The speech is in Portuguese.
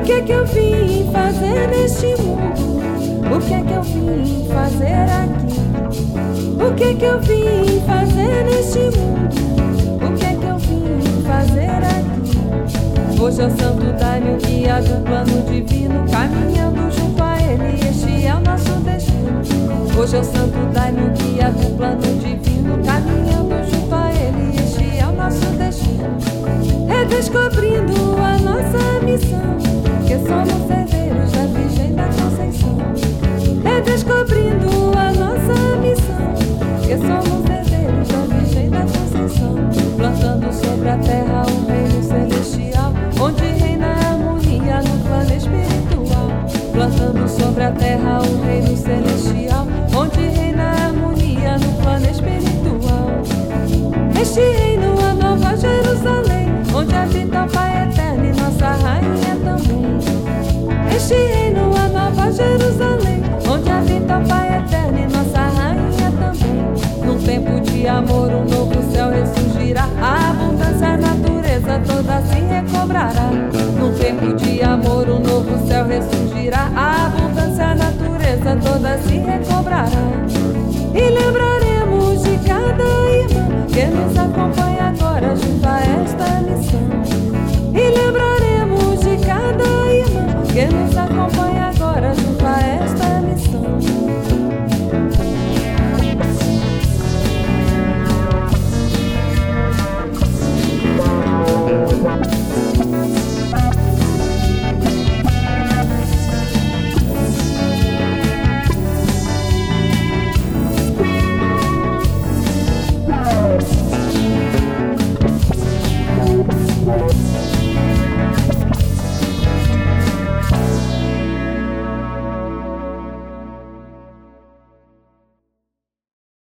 que é que eu vim fazer neste mundo? O que é que eu vim fazer aqui? O que é que eu vim fazer neste mundo? O que é que eu vim fazer aqui? Hoje é o santo Daime, o guia do plano divino, caminhando junto a ele, este é o nosso destino. Hoje é o santo Daime, o guia do plano divino, caminhando junto a ele, este é o nosso destino. Redescobrindo a nossa missão, que somos herdeiros da Virgem da Conceição. Redescobrindo a nossa missão, que somos herdeiros da Virgem da Conceição. Plantando sobre a terra um reino celestial, onde reina a harmonia no plano espiritual. Plantando sobre a terra um reino celestial, onde reina a harmonia no plano espiritual. Este reino, a nova Jerusalém, onde habita o Pai eterno e nossa rainha também. Este reino, a nova Jerusalém, onde habita o Pai eterno e nossa rainha também. Num tempo de amor um novo céu ressurgirá, a abundância, a natureza toda se recobrará. Num tempo de amor um novo céu ressurgirá, a abundância, a natureza toda se recobrará. E lembraremos de cada irmão que nos acompanha agora junto a esta missão. E lembraremos de cada irmão que nos acompanha agora junto a esta missão.